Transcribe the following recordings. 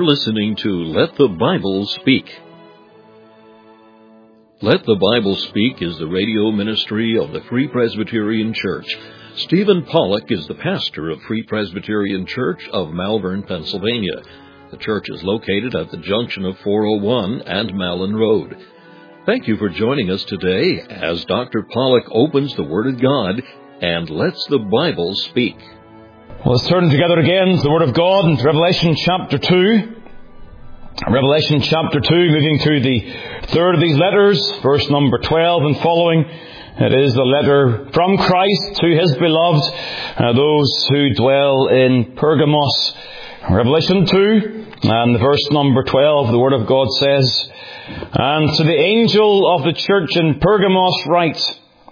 listening to Let the Bible Speak. Let the Bible Speak is the radio ministry of the Free Presbyterian Church. Stephen Pollock is the pastor of Free Presbyterian Church of Malvern, Pennsylvania. The church is located at the junction of 401 and Malin Road. Thank you for joining us today as Dr. Pollock opens the Word of God and lets the Bible speak. Well, let's turn together again to the Word of God in Revelation chapter 2. Revelation chapter 2, moving to the third of these letters, verse number 12 and following. It is the letter from Christ to His beloved, those who dwell in Pergamos. Revelation 2 and verse number 12, the Word of God says, "And to the angel of the church in Pergamos write,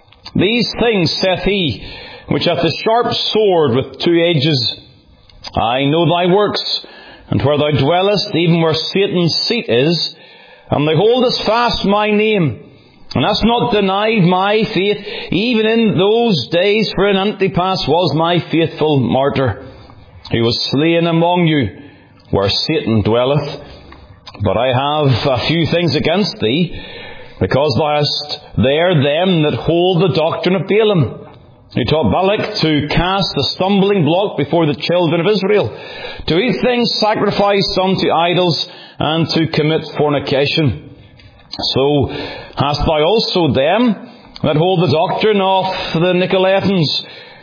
These things saith he, which hath the sharp sword with two edges. I know thy works, and where thou dwellest, even where Satan's seat is, and thou holdest fast my name, and hast not denied my faith, even in those days wherein Antipas was my faithful martyr, who was slain among you, where Satan dwelleth. But I have a few things against thee, because thou hast there them that hold the doctrine of Balaam, who taught Balak to cast a stumbling block before the children of Israel, to eat things sacrificed unto idols, and to commit fornication. So hast thou also them that hold the doctrine of the Nicolaitans,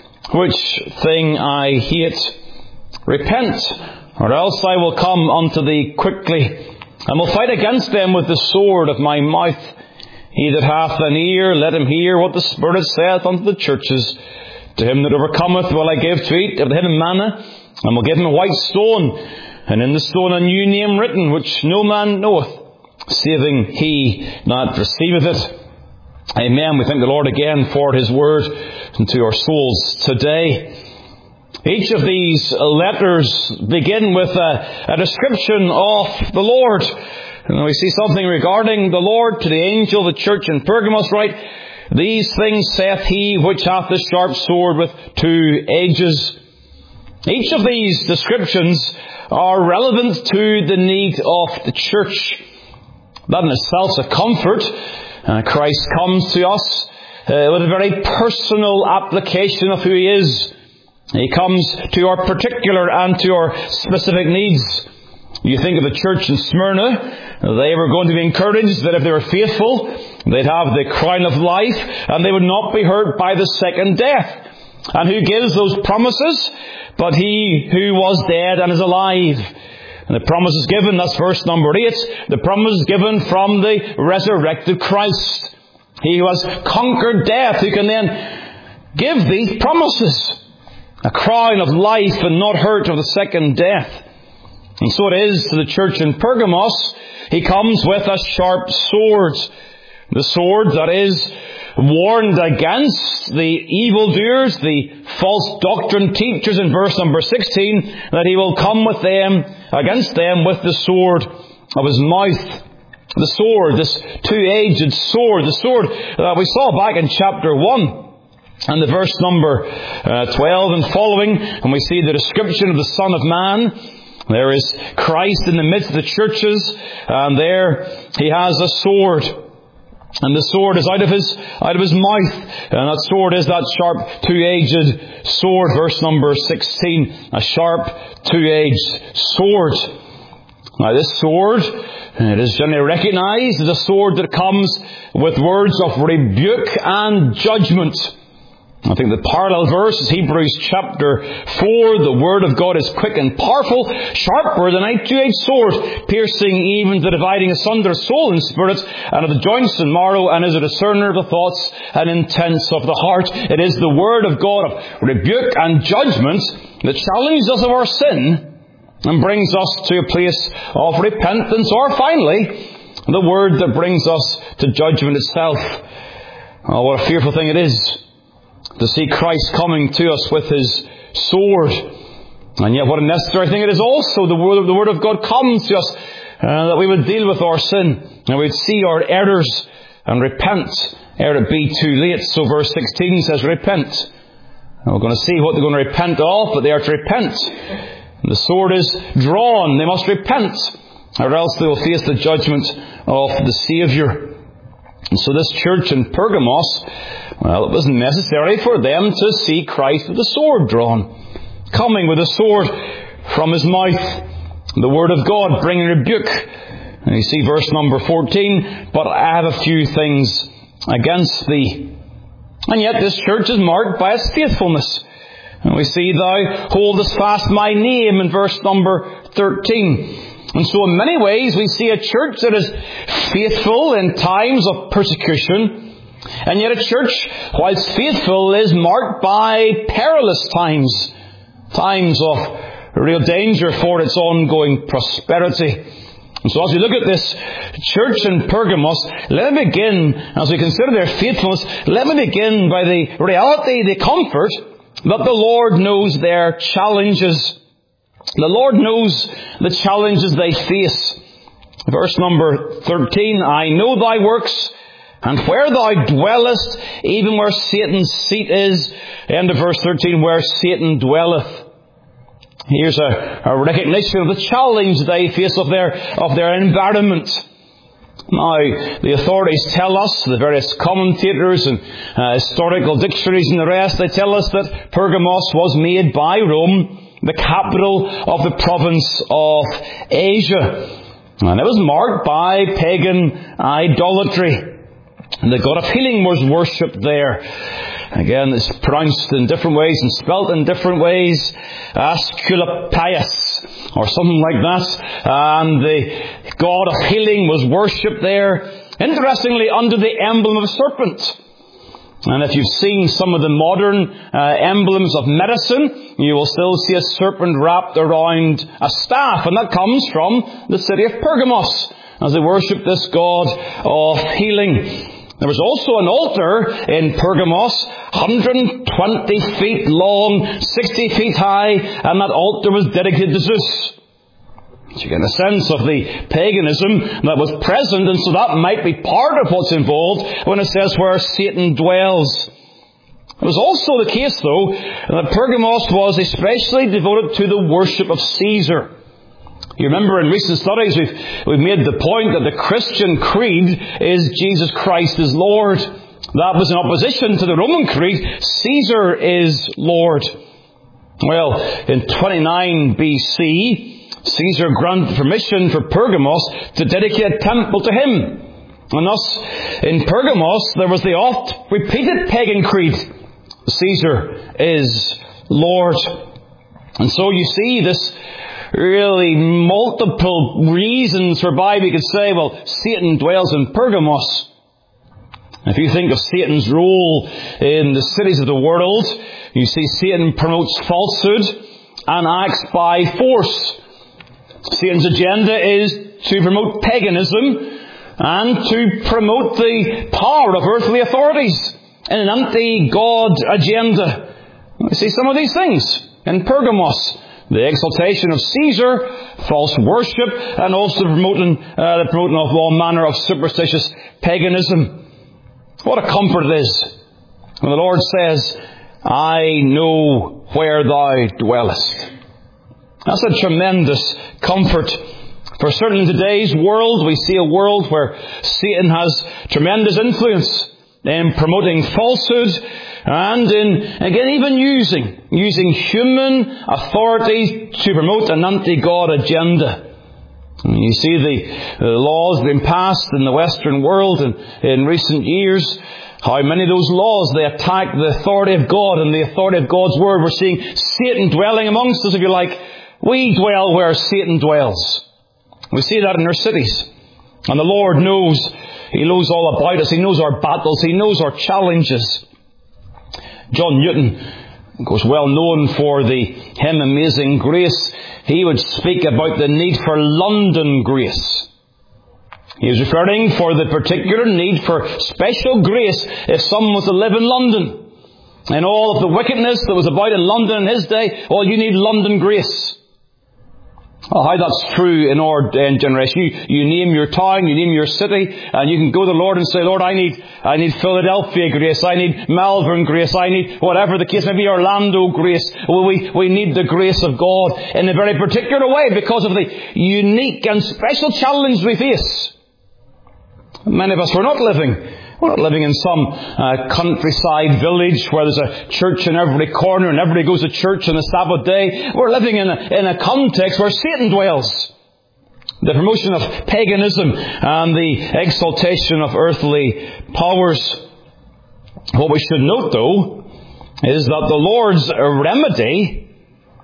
which thing I hate. Repent, or else I will come unto thee quickly, and will fight against them with the sword of my mouth. He that hath an ear, let him hear what the Spirit saith unto the churches. To him that overcometh will I give to eat of the hidden manna, and will give him a white stone, and in the stone a new name written, which no man knoweth, saving he that receiveth it." Amen. We thank the Lord again for His Word into our souls today. Each of these letters begin with a description of the Lord. And we see something regarding the Lord. To the angel of the church in Pergamos write, "These things saith he which hath the sharp sword with two edges." Each of these descriptions are relevant to the need of the church. That in itself is a comfort. Christ comes to us with a very personal application of who He is. He comes to our particular and to our specific needs. You think of the church in Smyrna, they were going to be encouraged that if they were faithful, they'd have the crown of life and they would not be hurt by the second death. And who gives those promises? But He who was dead and is alive. And the promise is given, that's verse number 8, the promise is given from the resurrected Christ. He who has conquered death, who can then give these promises. A crown of life and not hurt of the second death. And so it is to the church in Pergamos. He comes with a sharp sword. The sword that is warned against the evildoers, the false doctrine teachers in verse number 16, that He will come with them, against them with the sword of His mouth. The sword, this two-edged sword, the sword that we saw back in chapter 1. And the verse number 12 and following, and we see the description of the Son of Man. There is Christ in the midst of the churches, and there He has a sword. And the sword is out of his mouth. And that sword is that sharp two-edged sword. Verse number 16, a sharp two-edged sword. Now this sword, it is generally recognized as a sword that comes with words of rebuke and judgment. I think the parallel verse is Hebrews chapter 4. The Word of God is quick and powerful, sharper than a two-edged sword, piercing even to dividing asunder soul and spirit, and of the joints and marrow, and is a discerner of the thoughts and intents of the heart. It is the Word of God of rebuke and judgment that challenges us of our sin and brings us to a place of repentance, or finally, the Word that brings us to judgment itself. Oh, what a fearful thing it is to see Christ coming to us with His sword. And yet what a necessary thing it is also. The Word of God comes to us that we would deal with our sin and we would see our errors and repent ere it be too late. So verse 16 says, repent. And we're going to see what they're going to repent of, but they are to repent The sword is drawn. They must repent, or else they will face the judgment of the Saviour. And so this church in Pergamos, well, it was necessary for them to see Christ with the sword drawn, coming with a sword from his mouth, the Word of God bringing rebuke. And you see verse number 14, but I have a few things against thee. And yet this church is marked by its faithfulness. And we see, thou holdest fast my name in verse number 13. And so in many ways we see a church that is faithful in times of persecution, and yet a church, whilst faithful, is marked by perilous times, times of real danger for its ongoing prosperity. And so as we look at this church in Pergamos, let me begin, as we consider their faithfulness, let me begin by the reality, the comfort, that the Lord knows their challenges. The Lord knows the challenges they face. Verse number 13, I know thy works, and where thou dwellest, even where Satan's seat is. End of verse 13, where Satan dwelleth. Here's a recognition of the challenge they face of their environment. Now, the authorities tell us, the various commentators and historical dictionaries and the rest, they tell us that Pergamos was made by Rome, the capital of the province of Asia. And it was marked by pagan idolatry. And the god of healing was worshipped there. Again, it's pronounced in different ways and spelt in different ways. Asclepius, or something like that. And the god of healing was worshipped there. Interestingly, under the emblem of a serpent. And if you've seen some of the modern emblems of medicine, you will still see a serpent wrapped around a staff. And that comes from the city of Pergamos, as they worship this god of healing. There was also an altar in Pergamos, 120 feet long, 60 feet high, and that altar was dedicated to Zeus. So you get a sense of the paganism that was present, and so that might be part of what's involved when it says where Satan dwells. It was also the case, though, that Pergamos was especially devoted to the worship of Caesar. You remember in recent studies we've made the point that the Christian creed is Jesus Christ is Lord. That was in opposition to the Roman creed, Caesar is Lord. Well, in 29 BC, Caesar granted permission for Pergamos to dedicate a temple to him. And thus, in Pergamos, there was the oft-repeated pagan creed, Caesar is Lord. And so you see this really multiple reasons whereby we could say, well, Satan dwells in Pergamos. If you think of Satan's role in the cities of the world, you see Satan promotes falsehood and acts by force. Satan's agenda is to promote paganism and to promote the power of earthly authorities in an anti-God agenda. We see some of these things in Pergamos. The exaltation of Caesar, false worship, and also the promoting of all manner of superstitious paganism. What a comfort it is when the Lord says, I know where thou dwellest. That's a tremendous comfort. For certainly in today's world, we see a world where Satan has tremendous influence in promoting falsehood, and in, again, even using human authority to promote an anti-God agenda. And you see the laws that have been passed in the Western world in recent years, how many of those laws they attack the authority of God and the authority of God's Word. We're seeing Satan dwelling amongst us, if you like. We dwell where Satan dwells. We see that in our cities. And the Lord knows. He knows all about us. He knows our battles. He knows our challenges. John Newton, of course, well known for the hymn Amazing Grace, he would speak about the need for London grace. He was referring for the particular need for special grace if someone was to live in London. And all of the wickedness that was about in London in his day, well, you need London grace. Oh, how that's true in our generation. You name your town, you name your city, and you can go to the Lord and say, Lord, I need Philadelphia grace, I need Malvern grace, I need whatever the case may be, Orlando grace. We need the grace of God in a very particular way because of the unique and special challenge we face. Many of us, we're not living in some countryside village where there's a church in every corner and everybody goes to church on the Sabbath day. We're living in a context where Satan dwells. The promotion of paganism and the exaltation of earthly powers. What we should note, though, is that the Lord's remedy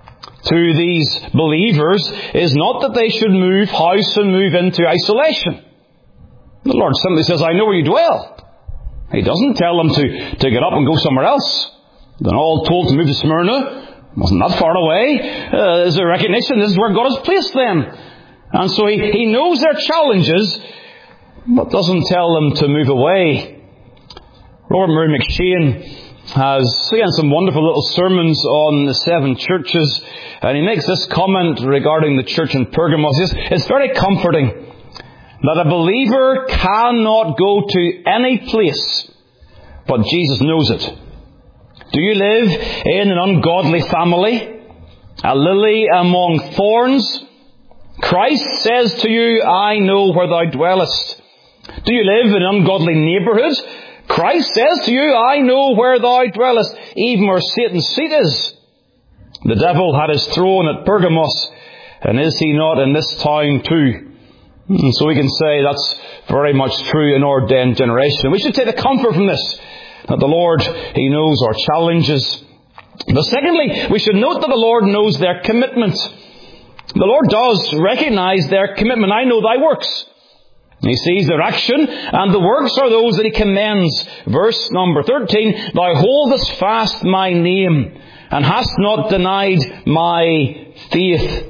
to these believers is not that they should move house and move into isolation. The Lord simply says, I know where you dwell. He doesn't tell them to get up and go somewhere else. They're all told to move to Smyrna. Wasn't that far away. There's a recognition this is where God has placed them. And so He knows their challenges, but doesn't tell them to move away. Robert Murray McShane has, again, some wonderful little sermons on the 7 churches. And he makes this comment regarding the church in Pergamos. It's very comforting that a believer cannot go to any place, but Jesus knows it. Do you live in an ungodly family, a lily among thorns? Christ says to you, I know where thou dwellest. Do you live in an ungodly neighbourhood? Christ says to you, I know where thou dwellest, even where Satan's seat is. The devil had his throne at Pergamos, and is he not in this town too? And so we can say that's very much true in our generation. We should take the comfort from this, that the Lord, He knows our challenges. But secondly, we should note that the Lord knows their commitment. The Lord does recognize their commitment. I know thy works. He sees their action, and the works are those that He commends. Verse number 13, Thou holdest fast my name, and hast not denied my faith.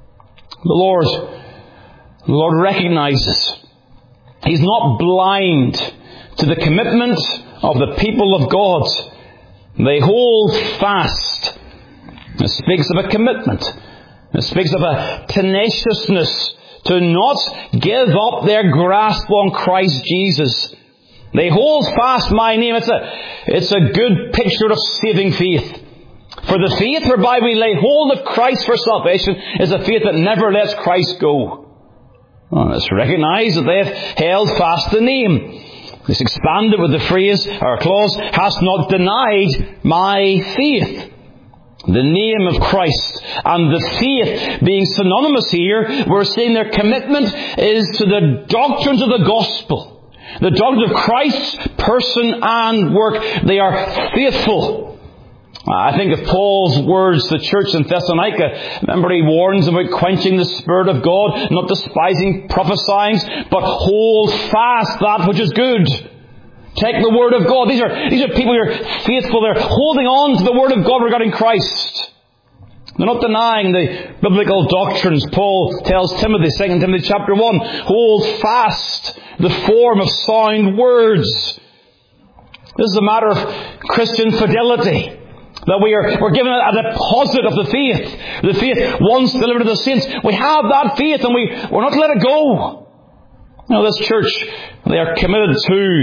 The Lord recognizes He's not blind to the commitment of the people of God. They hold fast. It speaks of a commitment. It speaks of a tenaciousness to not give up their grasp on Christ Jesus. They hold fast my name. It's a good picture of saving faith. For the faith whereby we lay hold of Christ for salvation is a faith that never lets Christ go. Well, it's recognized that they have held fast the name. It's expanded with the phrase, or clause, hast not denied my faith. The name of Christ and the faith being synonymous here, we're saying their commitment is to the doctrines of the gospel. The doctrines of Christ's person and work. They are faithful. I think of Paul's words to the church in Thessalonica. Remember, he warns about quenching the Spirit of God, not despising prophesying, but hold fast that which is good. Take the Word of God. These are people who are faithful. They're holding on to the Word of God regarding Christ. They're not denying the biblical doctrines. Paul tells Timothy, 2 Timothy chapter 1, hold fast the form of sound words. This is a matter of Christian fidelity. That we're given a deposit of the faith. The faith once delivered to the saints. We have that faith and we're not to let it go. Now this church, they are committed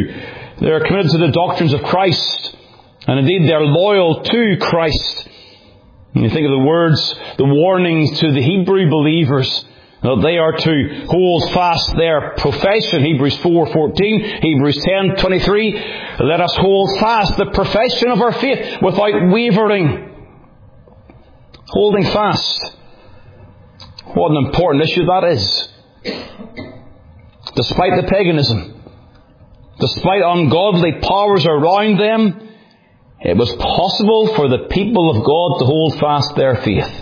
to the doctrines of Christ. And indeed they're loyal to Christ. And you think of the words, the warnings to the Hebrew believers, that they are to hold fast their profession. Hebrews 4:14, Hebrews 10:23. Let us hold fast the profession of our faith without wavering. Holding fast. What an important issue that is. Despite the paganism, despite ungodly powers around them, it was possible for the people of God to hold fast their faith.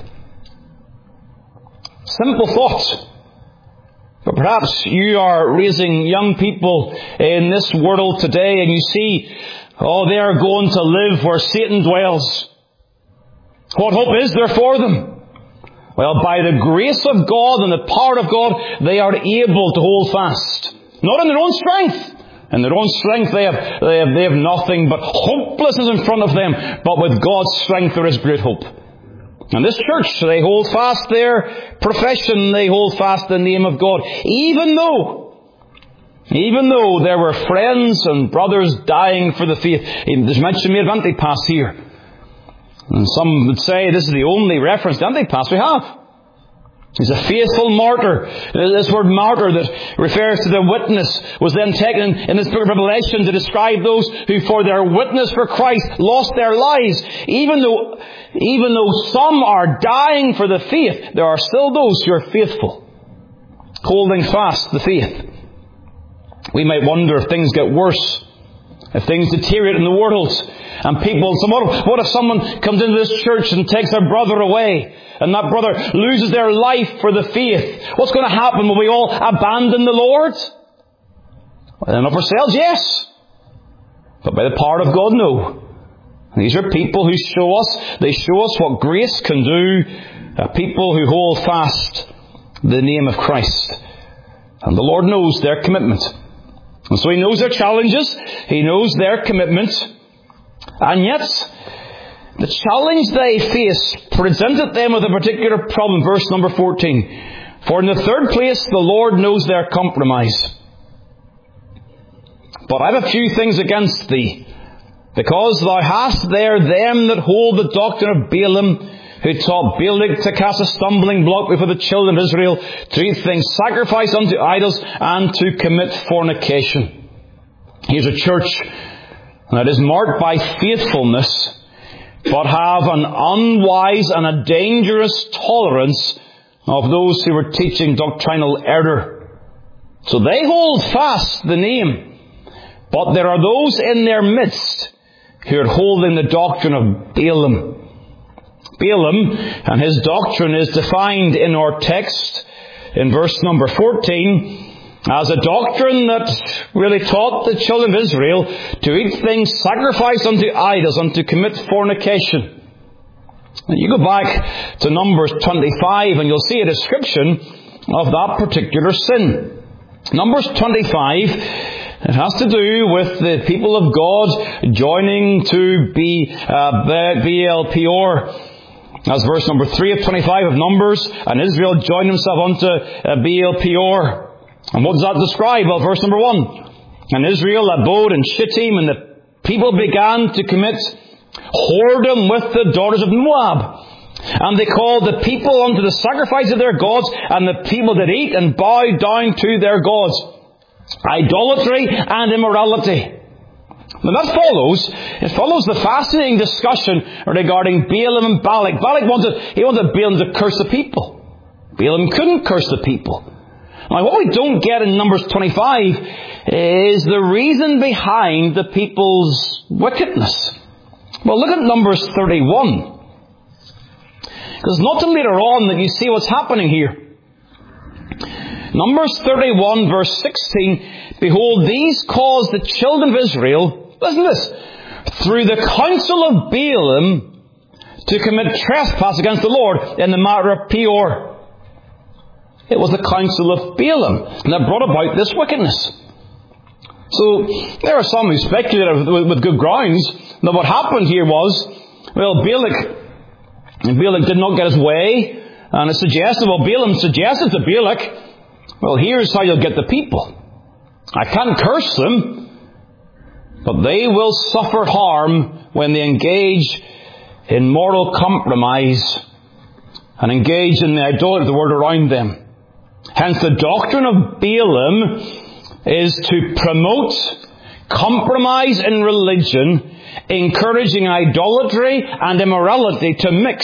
Simple thought. But perhaps you are raising young people in this world today and you see, they are going to live where Satan dwells. What hope is there for them? Well, by the grace of God and the power of God, they are able to hold fast. Not in their own strength. In their own strength they have nothing but hopelessness in front of them. But with God's strength there is great hope. And this church, they hold fast their profession, they hold fast the name of God, even though there were friends and brothers dying for the faith. There's mention made of Antipas here. And some would say this is the only reference to Antipas we have. He's a faithful martyr. This word martyr that refers to the witness was then taken in this book of Revelation to describe those who for their witness for Christ lost their lives. Even though some are dying for the faith, there are still those who are faithful, holding fast the faith. We might wonder if things get worse, if things deteriorate in the world, and people, what if someone comes into this church and takes their brother away, and that brother loses their life for the faith? What's going to happen? Will we all abandon the Lord? Well, not ourselves, yes. But by the power of God, no. These are people who show us what grace can do. People who hold fast the name of Christ. And the Lord knows their commitment. And so He knows their challenges. He knows their commitment. And yet, the challenge they face presented them with a particular problem. Verse number 14. For in the third place, the Lord knows their compromise. But I have a few things against thee, because thou hast there them that hold the doctrine of Balaam, who taught Balak to cast a stumbling block before the children of Israel, to eat things sacrificed unto idols, and to commit fornication. Here's a church that is marked by faithfulness, but have an unwise and a dangerous tolerance of those who are teaching doctrinal error. So they hold fast the name, but there are those in their midst who are holding the doctrine of Balaam. Balaam and his doctrine is defined in our text in verse number 14 as a doctrine that really taught the children of Israel to eat things sacrificed unto idols and to commit fornication. And you go back to Numbers 25 and you'll see a description of that particular sin. Numbers 25, it has to do with the people of God joining to Baal Peor. That's verse number 3 of 25 of Numbers. And Israel joined himself unto Baal Peor. And what does that describe? Well, verse number 1. And Israel abode in Shittim, and the people began to commit whoredom with the daughters of Moab. And they called the people unto the sacrifice of their gods, and the people did eat and bow down to their gods. Idolatry and immorality. Now that follows the fascinating discussion regarding Balaam and Balak. Balak wanted Balaam to curse the people. Balaam couldn't curse the people. Now what we don't get in Numbers 25 is the reason behind the people's wickedness. Well, look at Numbers 31. Because not till later on that you see what's happening here. Numbers 31 verse 16, behold, these caused the children of Israel, listen to this, through the counsel of Balaam to commit trespass against the Lord in the matter of Peor. It was the counsel of Balaam that brought about this wickedness. So there are some who speculate with good grounds that what happened here was, well, Balak did not get his way, and Balaam suggested to Balak, well, here's how you'll get the people. I can't curse them, but they will suffer harm when they engage in moral compromise and engage in the idolatry of the world around them. Hence, the doctrine of Balaam is to promote compromise in religion, encouraging idolatry and immorality to mix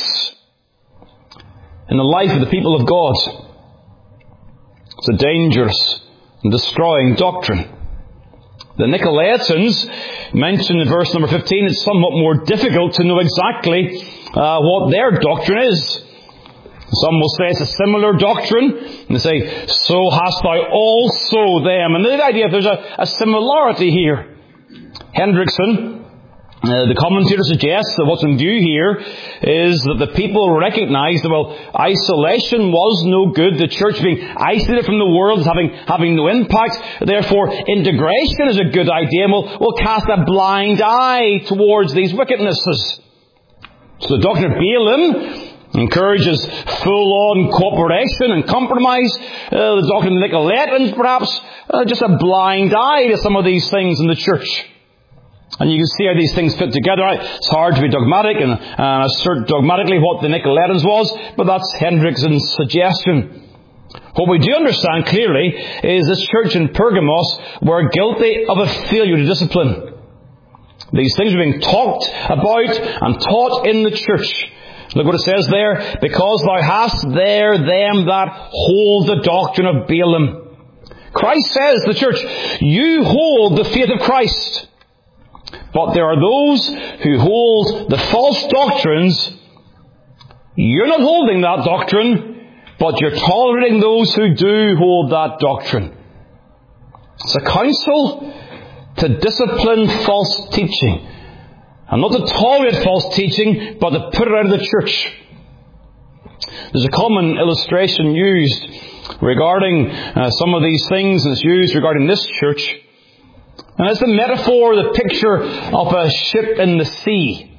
in the life of the people of God. It's a dangerous and destroying doctrine. The Nicolaitans, mentioned in verse number 15, it's somewhat more difficult to know exactly what their doctrine is. Some will say it's a similar doctrine, and they say, so hast thou also them. And the idea, there's a similarity here. Hendrickson, the commentator, suggests that what's in view here is that the people recognized that, well, isolation was no good. The church being isolated from the world is having no impact. Therefore, integration is a good idea, and we'll cast a blind eye towards these wickednesses. So the doctrine of Balaam encourages full-on cooperation and compromise. The doctrine of the Nicolaitans, perhaps, just a blind eye to some of these things in the church. And you can see how these things fit together. It's hard to be dogmatic and assert dogmatically what the Nicolaitans was, but that's Hendrickson's suggestion. What we do understand clearly is this church in Pergamos were guilty of a failure to discipline. These things are being talked about and taught in the church. Look what it says there. Because thou hast there them that hold the doctrine of Balaam. Christ says to the church, you hold the faith of Christ. But there are those who hold the false doctrines. You're not holding that doctrine, but you're tolerating those who do hold that doctrine. It's a counsel to discipline false teaching. And not to tolerate false teaching, but to put it out of the church. There's a common illustration used regarding some of these things, and it's used regarding this church. And it's the metaphor, the picture of a ship in the sea.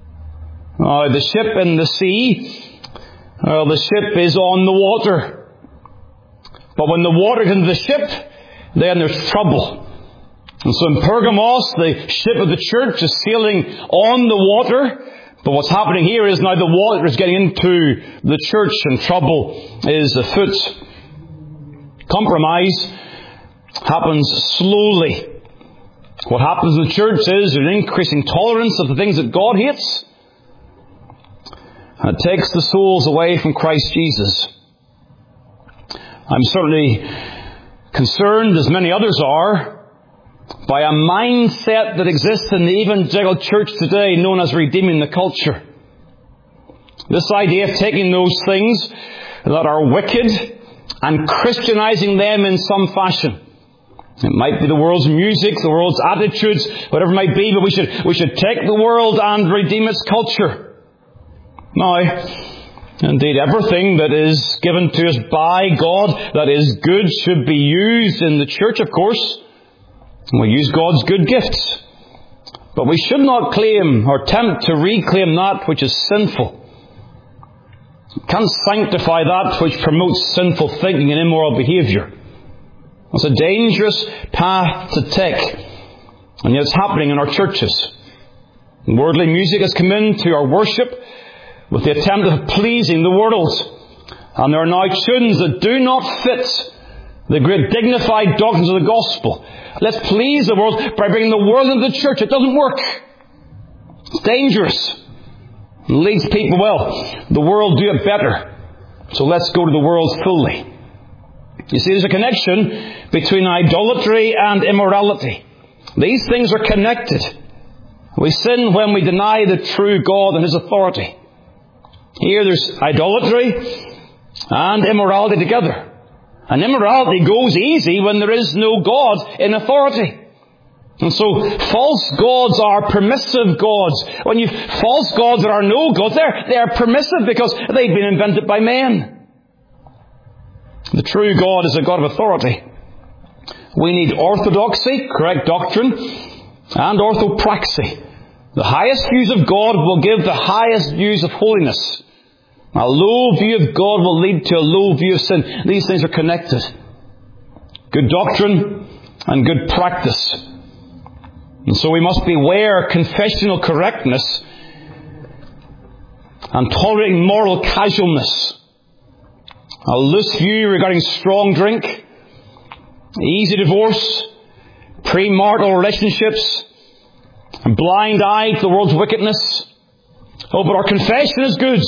The ship in the sea, the ship is on the water. But when the water is into the ship, then there's trouble. And so in Pergamos, the ship of the church is sailing on the water. But what's happening here is now the water is getting into the church and trouble is afoot. Compromise happens slowly. What happens in the church is an increasing tolerance of the things that God hates. And it takes the souls away from Christ Jesus. I'm certainly concerned, as many others are, by a mindset that exists in the evangelical church today known as redeeming the culture. This idea of taking those things that are wicked and Christianizing them in some fashion. It might be the world's music, the world's attitudes, whatever it might be, but we should take the world and redeem its culture. Now, indeed, everything that is given to us by God that is good should be used in the church, of course. We use God's good gifts. But we should not claim or attempt to reclaim that which is sinful. We can't sanctify that which promotes sinful thinking and immoral behaviour. It's a dangerous path to take. And yet it's happening in our churches. Worldly music has come into our worship with the attempt of pleasing the world. And there are now tunes that do not fit the great dignified doctrines of the gospel. Let's please the world by bringing the world into the church. It doesn't work. It's dangerous. It leads people, the world do it better. So let's go to the world fully. You see, there's a connection between idolatry and immorality. These things are connected. We sin when we deny the true God and His authority. Here there's idolatry and immorality together. And immorality goes easy when there is no God in authority. And so false gods are permissive gods. When you false gods that are no gods, they're permissive because they've been invented by men. The true God is a God of authority. We need orthodoxy, correct doctrine, and orthopraxy. The highest views of God will give the highest views of holiness. A low view of God will lead to a low view of sin. These things are connected. Good doctrine and good practice. And so we must beware confessional correctness and tolerating moral casualness. A loose view regarding strong drink, easy divorce, premarital relationships, and blind eye to the world's wickedness. Oh, but our confession is good.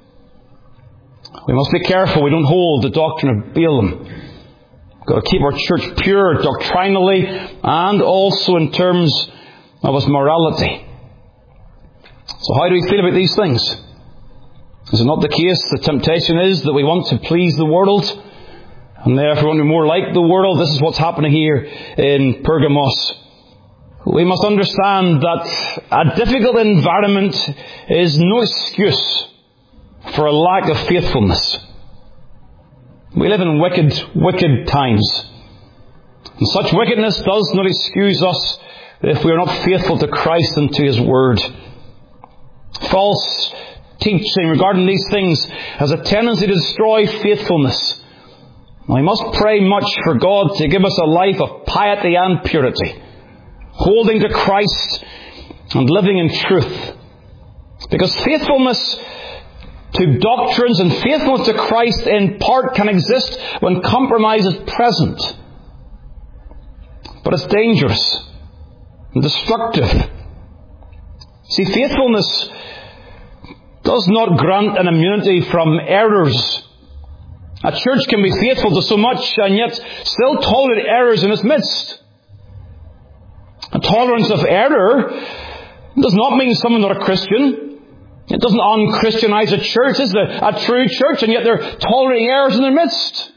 We must be careful we don't hold the doctrine of Balaam. We've got to keep our church pure doctrinally and also in terms of its morality. So how do we feel about these things? Is it not the case the temptation is that we want to please the world and therefore want to be more like the world? This is what's happening here in Pergamos. We must understand that a difficult environment is no excuse for a lack of faithfulness. We live in wicked times. And such wickedness does not excuse us if we are not faithful to Christ and to His Word. False teaching regarding these things has a tendency to destroy faithfulness. We must pray much for God to give us a life of piety and purity, holding to Christ and living in truth. Because faithfulness to doctrines and faithfulness to Christ in part can exist when compromise is present. But it's dangerous and destructive. See, faithfulness does not grant an immunity from errors. A church can be faithful to so much and yet still tolerate errors in its midst. A tolerance of error does not mean someone's not a Christian. It doesn't un-Christianize a church. This is a true church, and yet they're tolerating errors in their midst.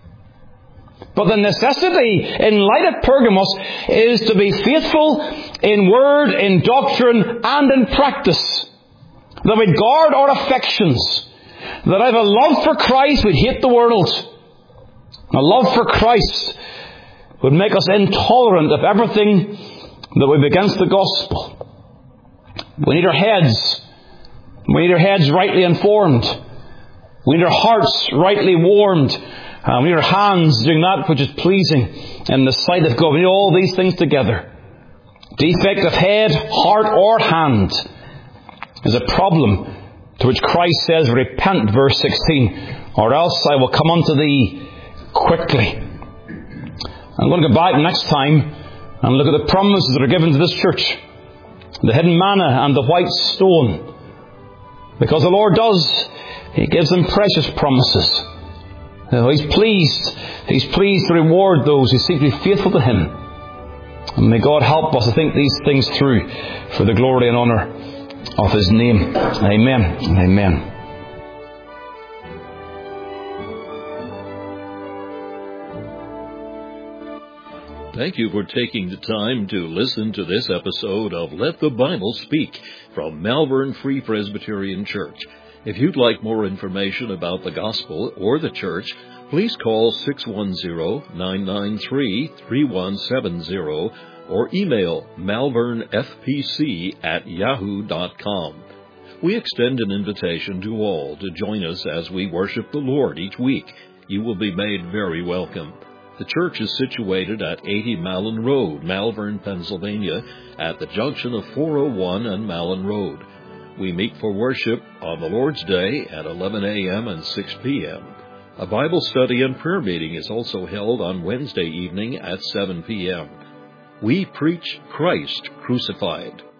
But the necessity in light of Pergamos is to be faithful in word, in doctrine, and in practice. That we guard our affections. That I have a love for Christ, we'd hate the world. A love for Christ would make us intolerant of everything that would be against the gospel. We need our heads. We need our heads rightly informed. We need our hearts rightly warmed. We need our hands doing that which is pleasing in the sight of God. We need all these things together. Defect of head, heart, or hand is a problem to which Christ says, repent, verse 16, or else I will come unto thee quickly. I'm going to go back next time and look at the promises that are given to this church. The hidden manna and the white stone. Because the Lord does. He gives them precious promises. He's pleased. He's pleased to reward those who seek to be faithful to Him. And may God help us to think these things through for the glory and honour of His name. Amen. Amen. Thank you for taking the time to listen to this episode of Let the Bible Speak from Malvern Free Presbyterian Church. If you'd like more information about the gospel or the church, please call 610-993-3170 or email malvernfpc@yahoo.com. We extend an invitation to all to join us as we worship the Lord each week. You will be made very welcome. The church is situated at 80 Malin Road, Malvern, Pennsylvania, at the junction of 401 and Malin Road. We meet for worship on the Lord's Day at 11 a.m. and 6 p.m. A Bible study and prayer meeting is also held on Wednesday evening at 7 p.m. We preach Christ crucified.